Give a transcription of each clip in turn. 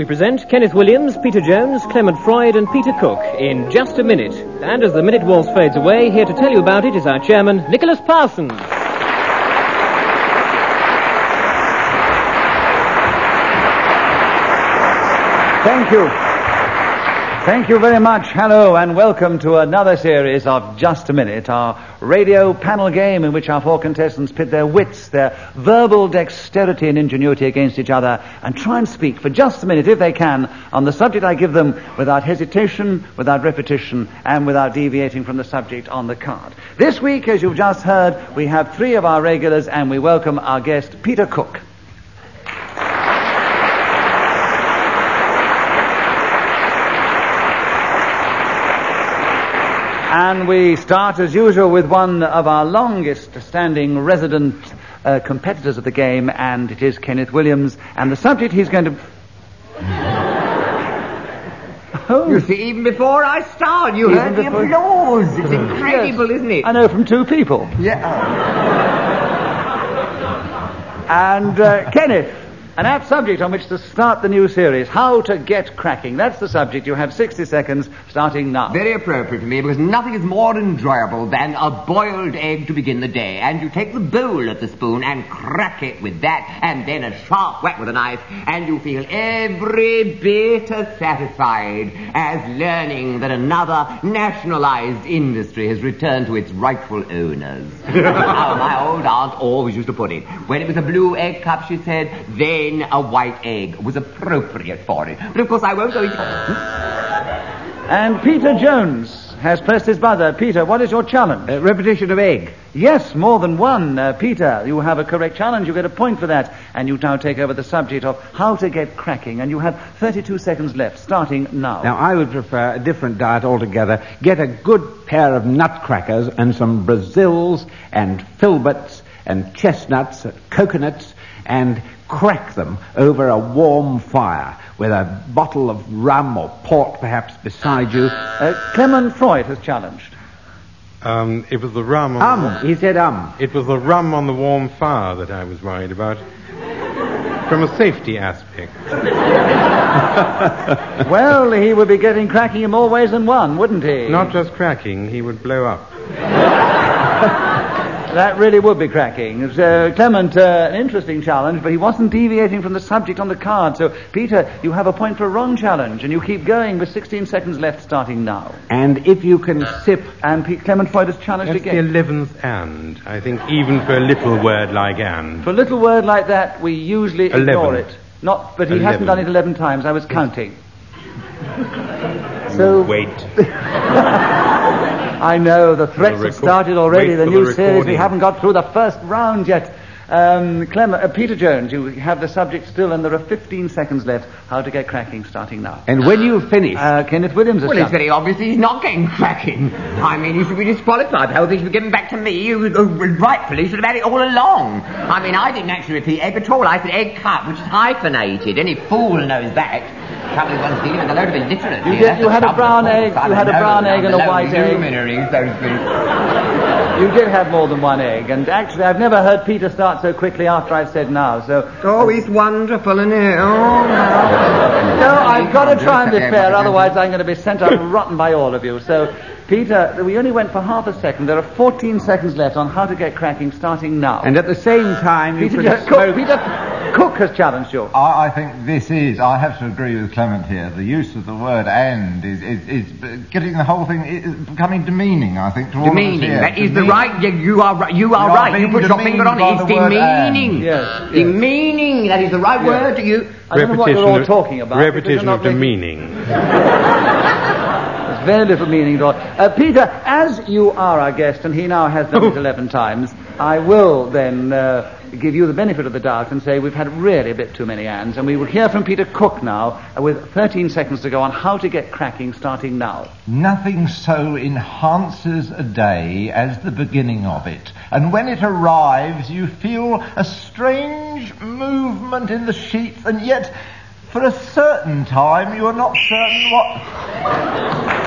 present Kenneth Williams, Peter Jones, Clement Freud and Peter Cook in Just a Minute. And as the minute waltz fades away, here to tell you about it is our chairman, Nicholas Parsons. Thank you. Thank you very much. Hello and welcome to another series of Just a Minute, our radio panel game in which our four contestants pit their wits, their verbal dexterity and ingenuity against each other and try and speak for just a minute, if they can, on the subject I give them without hesitation, without repetition and without deviating from the subject on the card. This week, as you've just heard, we have three of our regulars and we welcome our guest, Peter Cook. And we start, as usual, with one of our longest-standing resident competitors of the game, and it is Kenneth Williams. And the subject he's going to... Oh. You see, even before I start, you heard the applause. It's incredible, yes. Isn't it? I know, from two people. Yeah. And Kenneth, an apt subject on which to start the new series, how to get cracking. That's the subject. You have 60 seconds starting now. Very appropriate to me, because nothing is more enjoyable than a boiled egg to begin the day. And you take the bowl of the spoon and crack it with that, and then a sharp whack with a knife, and you feel every bit as satisfied as learning that another nationalized industry has returned to its rightful owners. How my old aunt always used to put it. When it was a blue egg cup, she said, then a white egg was appropriate for it. But of course I won't go into... And Peter Jones has pressed his buzzer. Peter, what is your challenge? Repetition of egg. Yes, more than one. Peter, you have a correct challenge. You get a point for that. And you now take over the subject of how to get cracking. And you have 32 seconds left, starting now. Now, I would prefer a different diet altogether. Get a good pair of nutcrackers and some Brazils and filberts and chestnuts, coconuts, and crack them over a warm fire with a bottle of rum or port perhaps beside you. Clement Freud has challenged. It was the rum He said It was the rum on the warm fire that I was worried about. From a safety aspect. Well, he would be getting cracking in more ways than one, wouldn't he? Not just cracking, he would blow up. That really would be cracking. Clement, an interesting challenge, but he wasn't deviating from the subject on the card. So, Peter, you have a point for a wrong challenge, and you keep going with 16 seconds left starting now. And if you can sip... And Clement Freud has challenged That's again. the 11th and. I think even for a little word like and. For a little word like that, we usually ignore 11. it. But he 11. hasn't done it 11 times. I was counting. So... Wait. I know, the threats have started already, the new series. We haven't got through the first round yet. Peter Jones, you have the subject still, and there are 15 seconds left. How to get cracking, starting now. And when you finish... Kenneth Williams has Well, it's very obvious he's not getting cracking. I mean, he should be disqualified. The whole thing should be given back to me. You rightfully should have had it all along. I mean, I didn't actually repeat egg at all. I said egg cup, which is hyphenated. Any fool knows that. Trouble one's dealing with a load of illiterates. You had a brown egg. You had a brown egg and a white egg. You did have more than one egg, and actually I've never heard Peter start so quickly after I've said now, so... Oh, he's wonderful, isn't he? Oh, no, I've got to try and be fair, otherwise I'm going to be sent up rotten by all of you. So, Peter, we only went for half a second. There are 14 seconds left on how to get cracking, starting now. And at the same time, Peter Cook has challenged you. I think I have to agree with Clement here. The use of the word and is getting the whole thing, is becoming demeaning, I think, to all of us here. Demeaning, that is the right, you are right, you put your finger on it, it's demeaning. Yes. Demeaning, that is the right word to you. I don't know what you're all talking about. Repetition of demeaning. There's very little meaning at all. Peter, as you are our guest, and he now has done it 11 times, I will then give you the benefit of the doubt and say we've had really a bit too many ands, and we will hear from Peter Cook now with 13 seconds to go on how to get cracking, starting now. Nothing so enhances a day as the beginning of it. And when it arrives, you feel a strange movement in the sheets, and yet, for a certain time, you are not certain what...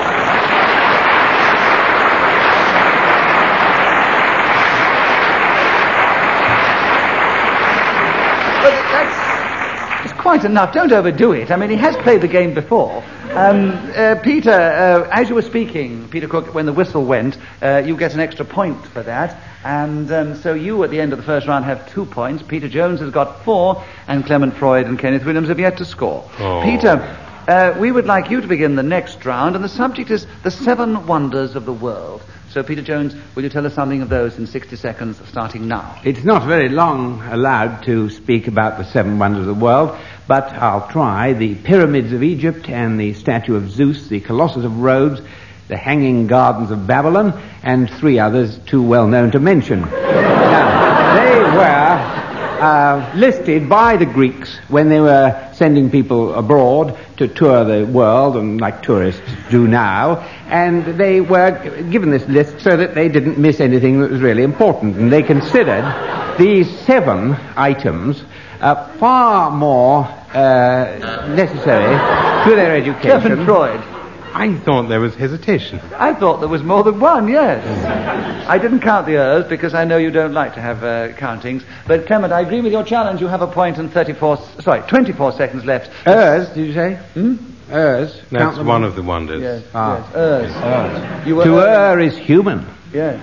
quite enough. Don't overdo it. I mean, he has played the game before. Peter, as you were speaking, Peter Cook, when the whistle went, you get an extra point for that. And so you, at the end of the first round, have 2 points. Peter Jones has got 4, and Clement Freud and Kenneth Williams have yet to score. Oh. Peter, we would like you to begin the next round, and the subject is the 7 wonders of the world. So, Peter Jones, will you tell us something of those in 60 seconds, starting now? It's not very long allowed to speak about the 7 wonders of the world, but I'll try. The pyramids of Egypt and the statue of Zeus, the Colossus of Rhodes, the Hanging Gardens of Babylon, and 3 others too well known to mention. Now, they were listed by the Greeks when they were sending people abroad to tour the world, and like tourists do now, and they were given this list so that they didn't miss anything that was really important, and they considered these 7 items far more necessary to their education. Clement Freud. I thought there was hesitation. I thought there was more than one, yes. I didn't count the Ers because I know you don't like to have countings. But, Clement, I agree with your challenge. You have a point and 24 seconds left. Ers, did you say? Ers. That's one of the wonders. Yes, yes. Ers. You were to err is human. Yes.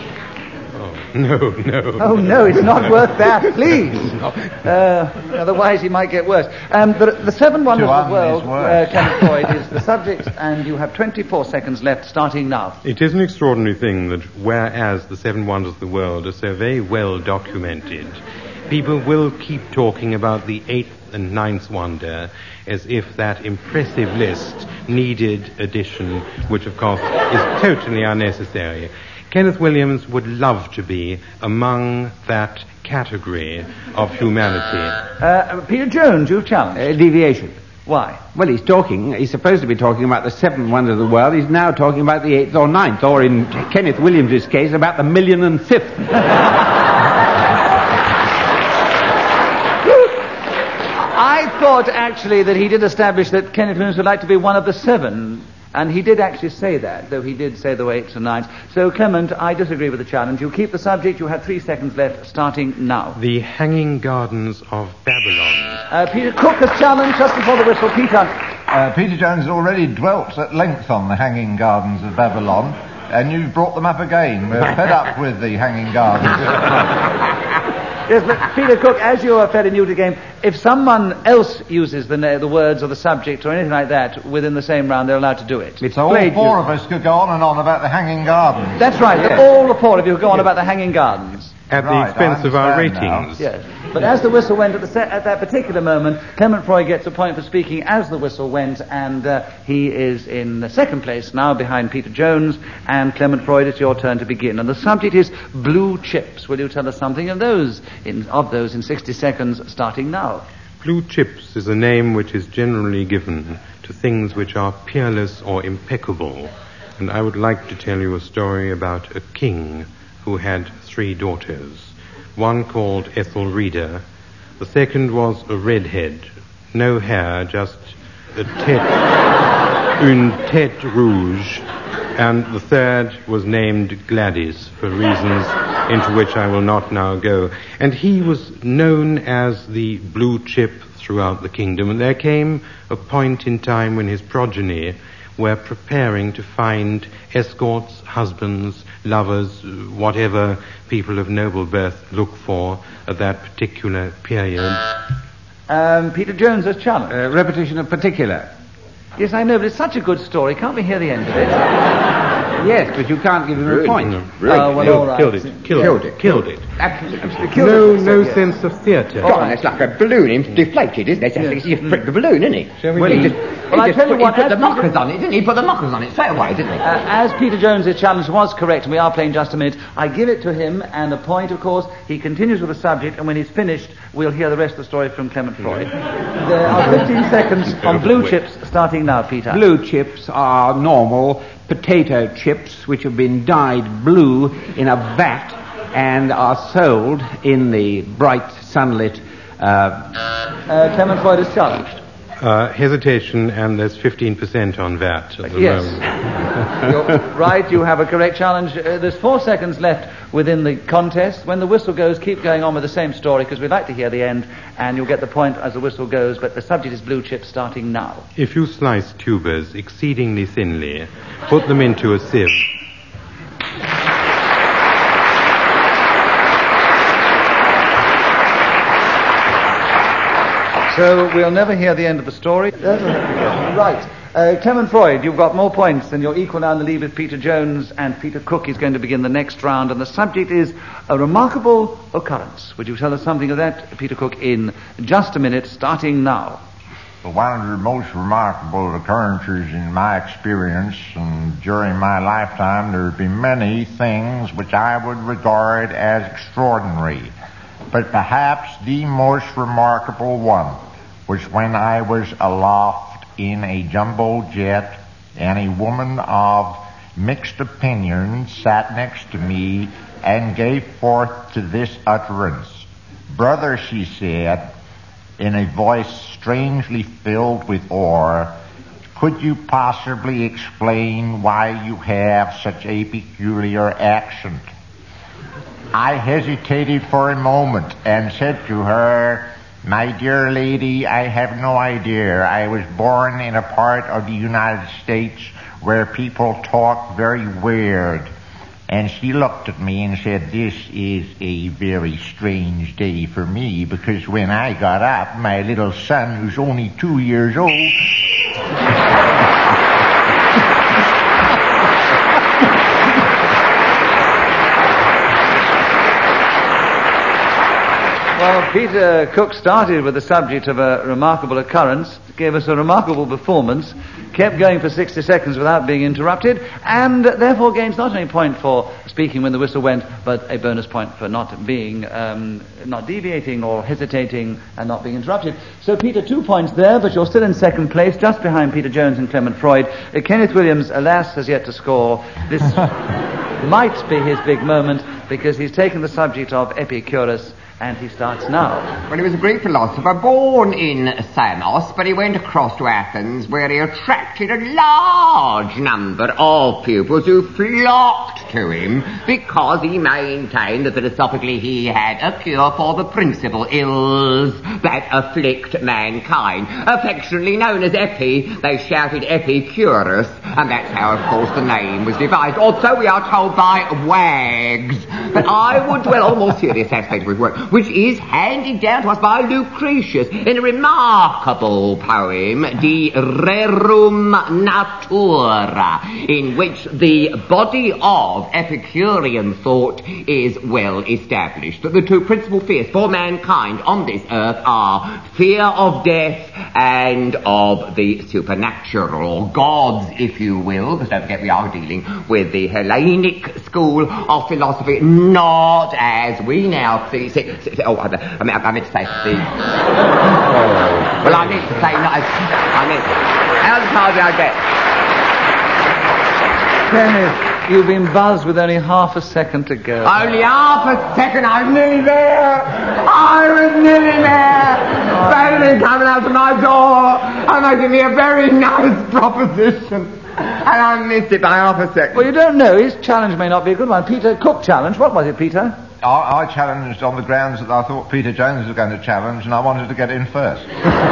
No. Oh, no, it's not worth that, please. Otherwise, he might get worse. The 7 wonders of the world, Clement Freud, is the subject, and you have 24 seconds left, starting now. It is an extraordinary thing that whereas the 7 wonders of the world are so very well documented, people will keep talking about the 8th and 9th wonder as if that impressive list needed addition, which, of course, is totally unnecessary. Kenneth Williams would love to be among that category of humanity. Peter Jones, you've challenged. Deviation. Why? Well, he's supposed to be talking about the 7 wonders of the world. He's now talking about the 8th or 9th, or in Kenneth Williams' case, about the 1,005,000th. I thought, actually, that he did establish that Kenneth Williams would like to be one of the 7. And he did actually say that, though he did say the 8th and 9th. So, Clement, I disagree with the challenge. You keep the subject. You have 3 seconds left, starting now. The Hanging Gardens of Babylon. Peter Cook has challenged just before the whistle. Peter. Peter Jones has already dwelt at length on the Hanging Gardens of Babylon, and you've brought them up again. We're fed up with the Hanging Gardens. Yes, but Peter Cook, as you are fairly new to the game, if someone else uses the words or the subject or anything like that within the same round, they're allowed to do it. So all 4 of us could go on and on about the Hanging Gardens. That's right. Yes. All the 4 of you go on about the Hanging Gardens. At the expense of our ratings. Yes. But as the whistle went at that particular moment, Clement Freud gets a point for speaking as the whistle went, and he is in second place now behind Peter Jones. And Clement Freud, it's your turn to begin. And the subject is blue chips. Will you tell us something of those in 60 seconds, starting now? Blue chips is a name which is generally given to things which are peerless or impeccable. And I would like to tell you a story about a king who had 3 daughters. One called Ethelreda. The second was a redhead, no hair, just une tête rouge. And the third was named Gladys, for reasons into which I will not now go. And he was known as the blue chip throughout the kingdom. And there came a point in time when his progeny were preparing to find escorts, husbands, lovers, whatever people of noble birth look for at that particular period. Peter Jones has challenged. Repetition of particular. Yes, I know, but it's such a good story. Can't we hear the end of it? Yes, but you can't give him a point. Well, all right. Killed it. No sense of theatre. Come on, it's like a balloon. He's deflated, isn't it? Yes. He's pricked the balloon, isn't he? I tell you what, he put the mockers on it, didn't he? He put the mockers on it straight away, didn't he? As Peter Jones' challenge was correct, and we are playing just a minute, I give it to him, and a point, of course. He continues with the subject, and when he's finished, we'll hear the rest of the story from Clement Freud. There are 15 seconds on blue chips, starting now, Peter. Blue chips are normal potato chips which have been dyed blue in a vat and are sold in the bright sunlit... Clement Freud is challenged. Hesitation, and there's 15% on that at the Yes. moment. You're right, you have a correct challenge. There's 4 seconds left within the contest. When the whistle goes, keep going on with the same story, because we'd like to hear the end, and you'll get the point as the whistle goes, but the subject is blue chips starting now. If you slice tubers exceedingly thinly, put them into a sieve. So we'll never hear the end of the story. Right. Clement Freud, you've got more points than you're equal now in the lead with Peter Jones, and Peter Cook is going to begin the next round, and the subject is a remarkable occurrence. Would you tell us something of that, Peter Cook, in just a minute, starting now? One of the most remarkable occurrences in my experience and during my lifetime, there have been many things which I would regard as extraordinary. But perhaps the most remarkable one was when I was aloft in a jumbo jet and a woman of mixed opinions sat next to me and gave forth to this utterance. "Brother," she said, in a voice strangely filled with awe, "could you possibly explain why you have such a peculiar accent?" I hesitated for a moment and said to her, "My dear lady, I have no idea. I was born in a part of the United States where people talk very weird." And she looked at me and said, "This is a very strange day for me, because when I got up, my little son, who's only 2 years old..." Well, Peter Cook started with the subject of a remarkable occurrence, gave us a remarkable performance, kept going for 60 seconds without being interrupted, and therefore gains not only a point for speaking when the whistle went, but a bonus point for not being, not deviating or hesitating and not being interrupted. So Peter, 2 points there, but you're still in second place, just behind Peter Jones and Clement Freud. Kenneth Williams, alas, has yet to score. This might be his big moment, because he's taken the subject of Epicurus, and he starts now. Well, he was a Greek philosopher born in Samos, but he went across to Athens, where he attracted a large number of pupils who flocked to him because he maintained that philosophically he had a cure for the principal ills that afflict mankind. Affectionately known as Epi, they shouted Epicurus, and that's how, of course, the name was devised. Also, we are told by wags. But I would dwell on a more serious aspect of his work, which is handed down to us by Lucretius in a remarkable poem, De Rerum Natura, in which the body of Epicurean thought is well established. That the 2 principal fears for mankind on this earth are fear of death and of the supernatural, or gods, if you will, because don't forget we are dealing with the Hellenic school of philosophy, not as we now see I meant to say the... Well, I meant to say not as... How hard did I get? Kenneth, you've been buzzed with only half a second to go. Only half a second, I was nearly there! Bailey coming out to my door and making me a very nice proposition. And I missed it by half a second. Well, you don't know. His challenge may not be a good one. Peter Cook challenge. What was it, Peter? I challenged on the grounds that I thought Peter Jones was going to challenge, and I wanted to get in first.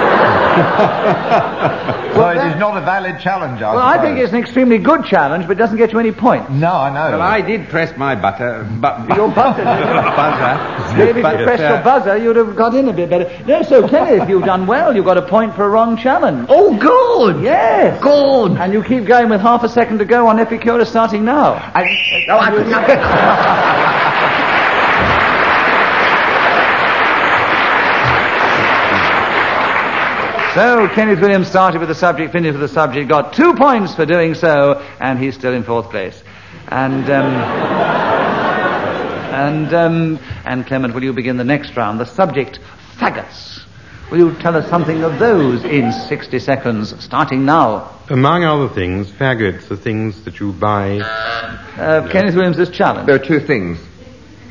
So it is not a valid challenge, I suppose. I think it's an extremely good challenge, but it doesn't get you any points. No, I know. Well, I did press my buzzer. Your buzzer? Buzzer. Maybe if you pressed your buzzer, you'd have got in a bit better. No, so Kenneth, you've done well. You've got a point for a wrong challenge. Oh, good! Yes. Good! And you keep going with half a second to go on Epicurus starting now. I could not... So, Kenneth Williams started with the subject, finished with the subject, got 2 points for doing so, and he's still in 4th place. And Clement, will you begin the next round? The subject, faggots. Will you tell us something of those in 60 seconds, starting now? Among other things, faggots are things that you buy... Kenneth Williams' challenge. There are 2 things.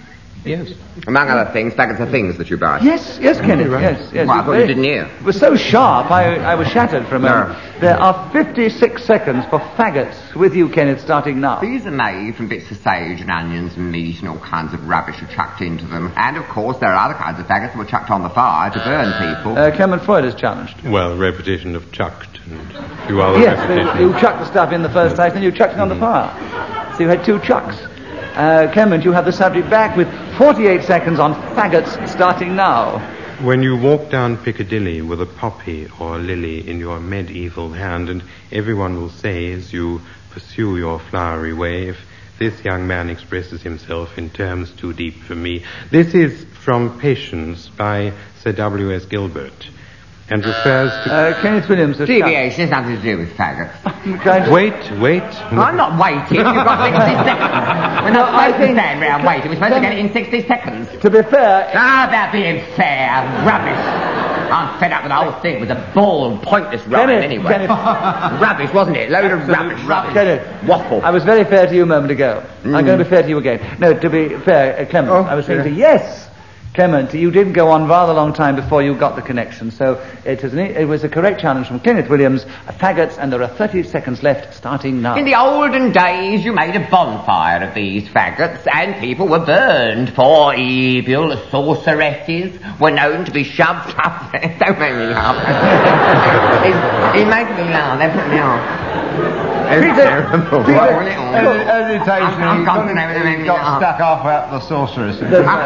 Yes. Among other things, faggots are things that you buy. Yes, Kenneth, right. yes. Well, I thought you didn't hear. It was so sharp, I was shattered for a moment. No. There are 56 seconds for faggots with you, Kenneth, starting now. These are made from bits of sage and onions and meat and all kinds of rubbish are chucked into them. And, of course, there are other kinds of faggots that were chucked on the fire to burn people. Clement Freud is challenged. Well, repetition of chucked and a few other Yes, repetitions. you chucked the stuff in the first place, then you chucked it on the fire. So you had 2 chucks. Clement, you have the subject back with 48 seconds on faggots starting now. When you walk down Piccadilly with a poppy or a lily in your medieval hand, and everyone will say as you pursue your flowery way, if this young man expresses himself in terms too deep for me. This is from Patience by Sir W.S. Gilbert, and refers to... Kenneth Williams has Deviation has nothing to do with faggots. Wait. I'm not waiting. You've got 60 seconds. We're not supposed to stand around waiting. We're supposed to get it in 60 seconds. To be fair... Ah, about being fair. Rubbish. I'm fed up with the whole thing. It was a bald, pointless rhyme anyway. Kenneth. Rubbish, wasn't it? Load of rubbish. Kenneth, Waffle. I was very fair to you a moment ago. I'm going to be fair to you again. No, to be fair, Clement, I was saying to you, yes, Clement, you did go on rather long time before you got the connection, so it was a correct challenge from Kenneth Williams, faggots, and there are 30 seconds left, starting now. In the olden days, you made a bonfire of these faggots, and people were burned, for evil sorceresses were known to be shoved up. Don't make me laugh. It makes me laugh. They put me off. Hesitation, I'm he concentrating. got stuck halfway up the sorceress.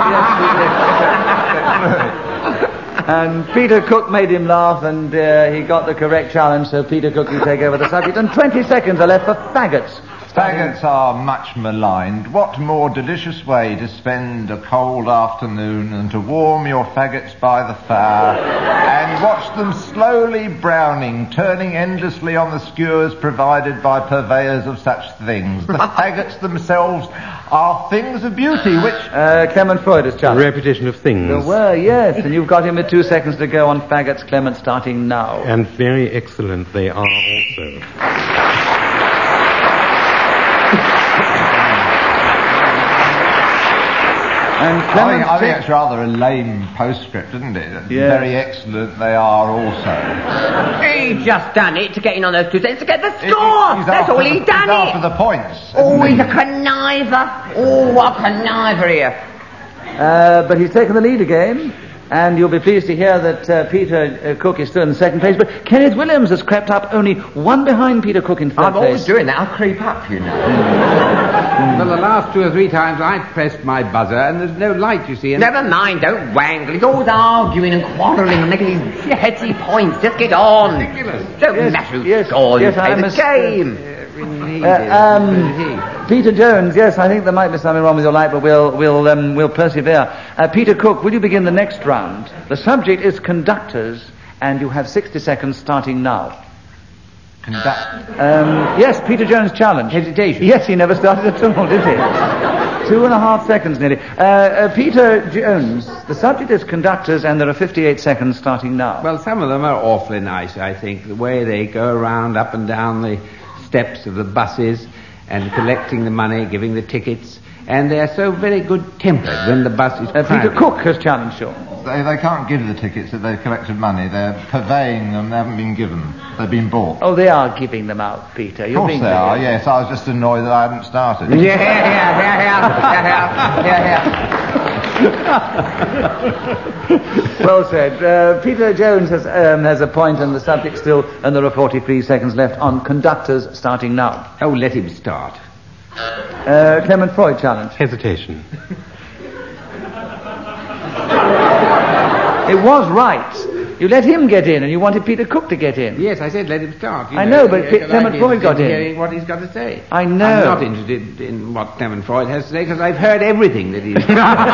And Peter Cook made him laugh, and he got the correct challenge, so Peter Cook, you take over the subject. And 20 seconds are left for faggots. Faggots are much maligned. What more delicious way to spend a cold afternoon than to warm your faggots by the fire and watch them slowly browning, turning endlessly on the skewers provided by purveyors of such things. The faggots themselves are things of beauty, which... Clement Freud is challenged. Repetition of things. There were, yes, and you've got him with 2 seconds to go on faggots, Clement, starting now. And very excellent they are also. And Clement, I think it's rather a lame postscript, isn't it? Yes. Very excellent they are also. He just done it to get in on those 2 seconds to get the score. That's all he done He's it. after the points. Oh, he's a conniver. Oh, what a conniver here. but he's taken the lead again. And you'll be pleased to hear that Peter Cook is still in second place, but Kenneth Williams has crept up only 1 behind Peter Cook in third I'm place. always doing that. I'll creep up, you know. Well, the last 2 or 3 times I've pressed my buzzer, and there's no light, you see. And Never mind, don't wangle. He's always arguing and quarrelling and making these petty points. Just get on. Ridiculous. Don't matter who yes, scores. yes, You I play the must, game. Peter Jones, yes, I think there might be something wrong with your light, but we'll persevere. Peter Cook, will you begin the next round? The subject is conductors, and you have 60 seconds starting now. Yes, Peter Jones challenge. Hesitation. Yes, he never started at all, did he? 2.5 seconds nearly. Peter Jones, the subject is conductors, and there are 58 seconds starting now. Well, some of them are awfully nice, I think. The way they go around up and down the steps of the buses and collecting the money, giving the tickets. And they're so very good-tempered when the bus is Peter crowded. Cook has challenged you. They can't give the tickets that they've collected money. They're purveying them. They haven't been given. They've been bought. Oh, they are giving them out, Peter. Of course they are, yes. I was just annoyed that I hadn't started. Well said. Peter Jones has a point, and the subject still, and there are 43 seconds left on conductors starting now. Oh, let him start. Clement Freud challenge. Hesitation. It was right. You let him get in, and you wanted Peter Cook to get in. Yes, I said let him start. I know, but Clement Freud got in. Hearing what he's got to say. I know. I'm not interested in what Clement Freud has to say because I've heard everything that he's.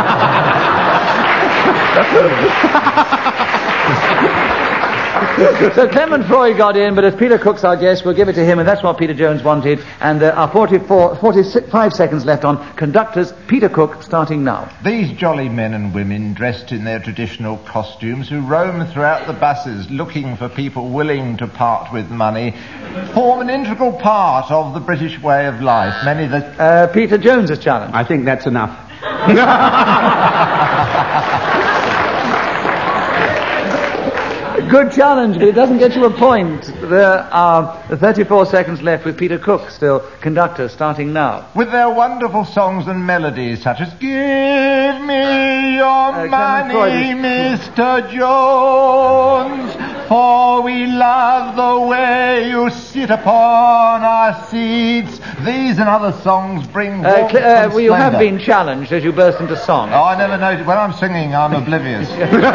So Clement Freud got in, but as Peter Cook's our guest, we'll give it to him, and that's what Peter Jones wanted. And there are 45 seconds left on conductors. Peter Cook starting now. These jolly men and women dressed in their traditional costumes who roam throughout the buses looking for people willing to part with money form an integral part of the British way of life. Many that... Peter Jones is challenged. I think that's enough. Good challenge, but it doesn't get you a point. There are 34 seconds left with Peter Cook still conductor, starting now. With their wonderful songs and melodies such as Give me your money, Mr. Jones, for we love the way you sit upon our seats. These and other songs bring warmth and well, you have splendour. been challenged as you burst into song. Oh, I never noticed. When I'm singing, I'm oblivious.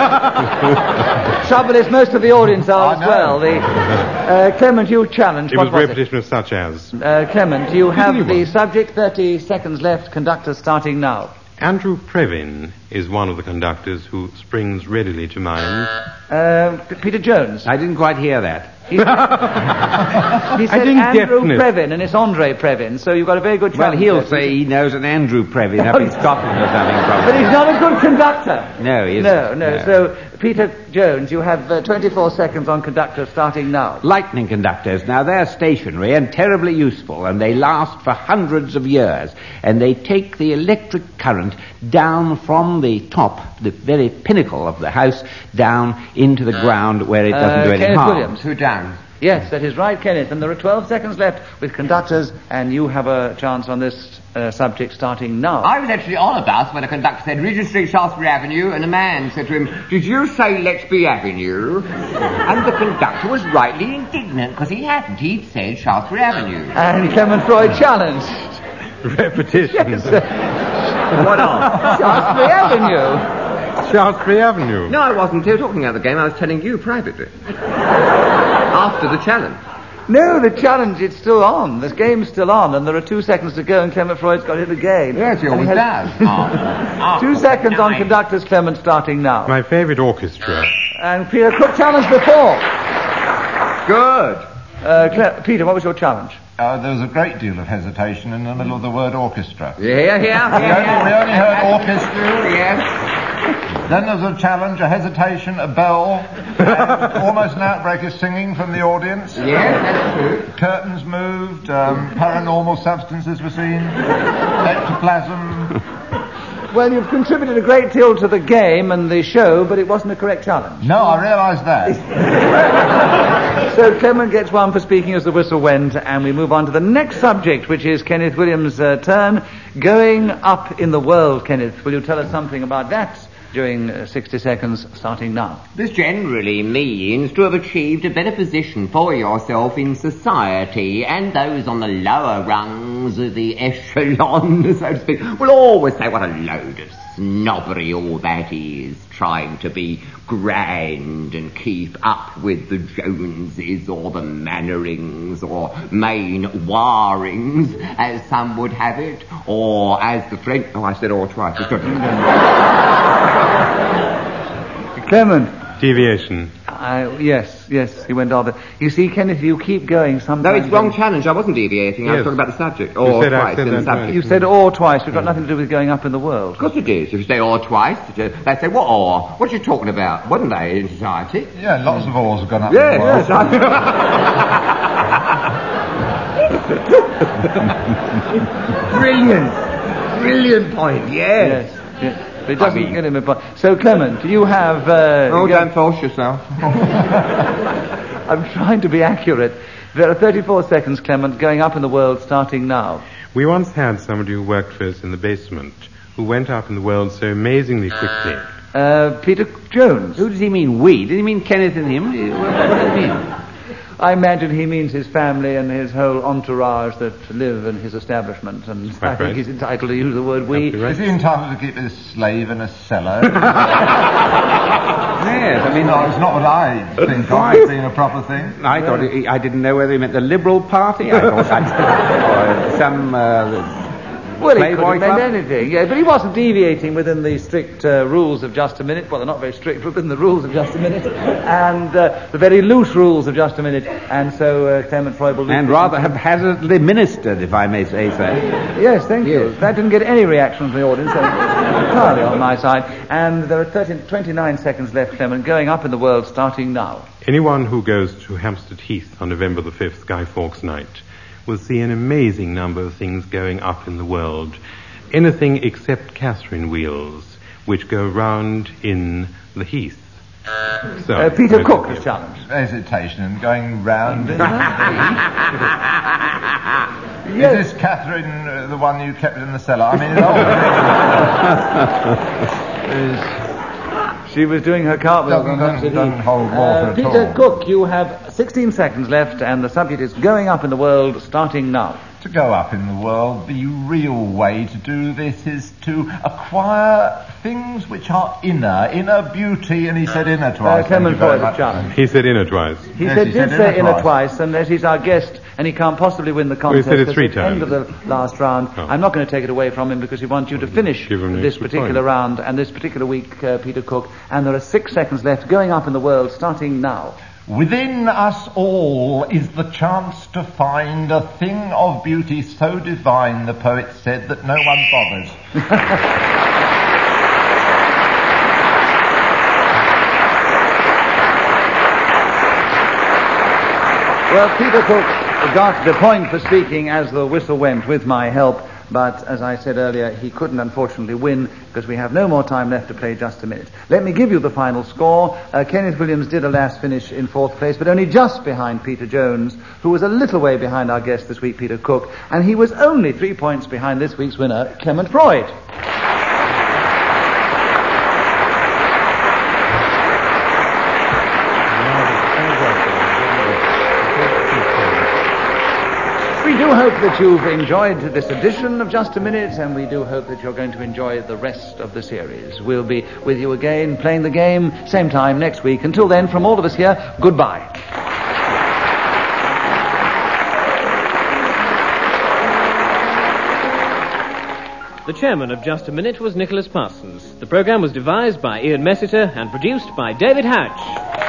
Trouble is, most of the audience are I as know. well. Clement, you challenged. It What was a was repetition of such as. Clement, you have the subject, 30 seconds left, conductor starting now. Andrew Previn is one of the conductors who springs readily to mind. Peter Jones. I didn't quite hear that. He said think Andrew definite. Previn, and it's Andre Previn, so you've got a very good Well, challenge. he'll there. say he knows an Andrew Previn up in Scotland or something. But Probably. he's not a good conductor. No, he isn't. No. So, Peter Jones, you have 24 seconds on conductor starting now. Lightning conductors, now they're stationary and terribly useful, and they last for hundreds of years, and they take the electric current down from the top, the very pinnacle of the house, down into the ground where it doesn't do any Kenneth harm. Williams. Who down? Yes, that is right, Kenneth. And there are 12 seconds left with conductors, and you have a chance on this subject starting now. I was actually on a bus when a conductor said Regent Street, Shaftesbury Avenue, and a man said to him, "Did you say Lexby Avenue?" And the conductor was rightly indignant because he hadn't. He'd said Shaftesbury Avenue. And Clement Freud challenged. Repetition. What on? Shaftesbury Avenue. Shaftesbury Avenue. No, I wasn't talking about the game. I was telling you privately. After the challenge. No, the challenge, it's still on. This game's still on, and there are 2 seconds to go, and Clement Freud's got it again. Yes, he And always has does. 2 seconds on conductors, Clement, starting now. My favourite orchestra. And Peter Cook challenged before. Good. Peter, what was your challenge? There was a great deal of hesitation in the middle of the word orchestra. Yeah. We only heard orchestra. Yes. Then there was a challenge, a hesitation, a bell, and almost an outbreak of singing from the audience. Yes, that's true. Curtains moved, paranormal substances were seen, ectoplasm. Well, you've contributed a great deal to the game and the show, but it wasn't a correct challenge. No, I realised that. So Clement gets 1 for speaking as the whistle went, and we move on to the next subject, which is Kenneth Williams' turn. Going up in the world, Kenneth. Will you tell us something about that during 60 seconds, starting now? This generally means to have achieved a better position for yourself in society, and those on the lower rungs of the echelon, so to speak, will always say what a load of snobbery all that is, trying to be grand and keep up with the Joneses or the Mannerings or Main Warings, as some would have it, or as the French... Oh, I said all twice. It's good. Clement. Deviation. Yes, he went on. You see, Kenneth, you keep going No, sometimes. it's wrong challenge. I wasn't deviating. I was Yes. talking about the subject. You Or said I twice said in the that subject. twice. You said or twice. We've got nothing to do with going up in the world. Of course it is. If you say or twice, they say, what or? What are you talking about? Wasn't they in society? Yeah, lots of oars have gone up in the world. Brilliant point, yes. Yes. But it doesn't get him a point. So, Clement, you have... Don't force yourself. I'm trying to be accurate. There are 34 seconds, Clement, going up in the world, starting now. We once had somebody who worked for us in the basement who went up in the world so amazingly quickly. Peter Jones. Who does he mean, we? Did he mean Kenneth and him? What does he mean? I imagine he means his family and his whole entourage that live in his establishment, and I think right. he's entitled to use the word we. Absolutely right. Is he entitled to keep his slave in a cellar? Yes, I mean... No, it's not what I think of as being a proper thing. I thought I didn't know whether he meant the Liberal Party. I thought or some Well, he could Playboy have meant Club. anything, yeah, but he wasn't deviating within the strict rules of Just a Minute. Well, they're not very strict, but within the rules of Just a Minute, and the very loose rules of Just a Minute, and so Clement Freud will... and rather haphazardly ministered, if I may say so. Yes, thank you. That didn't get any reaction from the audience, so entirely on my side. And there are 29 seconds left, Clement, going up in the world, starting now. Anyone who goes to Hampstead Heath on November the 5th, Guy Fawkes night, will see an amazing number of things going up in the world. anything except Catherine wheels, which go round in the heath. So, Peter Cook is challenged. Hesitation and going round. Yes. Is this Catherine, the one you kept in the cellar? I mean, She was doing her cartwheels on doesn't hold water at Peter all. Cook, you have 16 seconds left, and the subject is going up in the world starting now. To go up in the world, the real way to do this is to acquire things which are inner beauty, and he said inner twice. Clement Freud is challenged. He said inner twice. He Yes, did he said say inner inner twice, and that he's our guest, and he can't possibly win the contest. Well, he said it 3 at the end times. of the last round. Oh. I'm not going to take it away from him because he wants you to finish give him the this extra particular point. round and this particular week, Peter Cook. And there are 6 seconds left going up in the world starting now. Within us all is the chance to find a thing of beauty so divine, the poet said, that no one bothers. Well, Peter Cook got the point for speaking as the whistle went with my help, but as I said earlier, he couldn't unfortunately win because we have no more time left to play just a minute. Let me give you the final score. Kenneth Williams did alas finish in 4th place, but only just behind Peter Jones, who was a little way behind our guest this week, Peter Cook, and he was only 3 points behind this week's winner, Clement Freud. We do hope that you've enjoyed this edition of Just a Minute, and we do hope that you're going to enjoy the rest of the series. We'll be with you again, playing the game, same time next week. Until then, from all of us here, goodbye. The chairman of Just a Minute was Nicholas Parsons. The programme was devised by Ian Messiter and produced by David Hatch.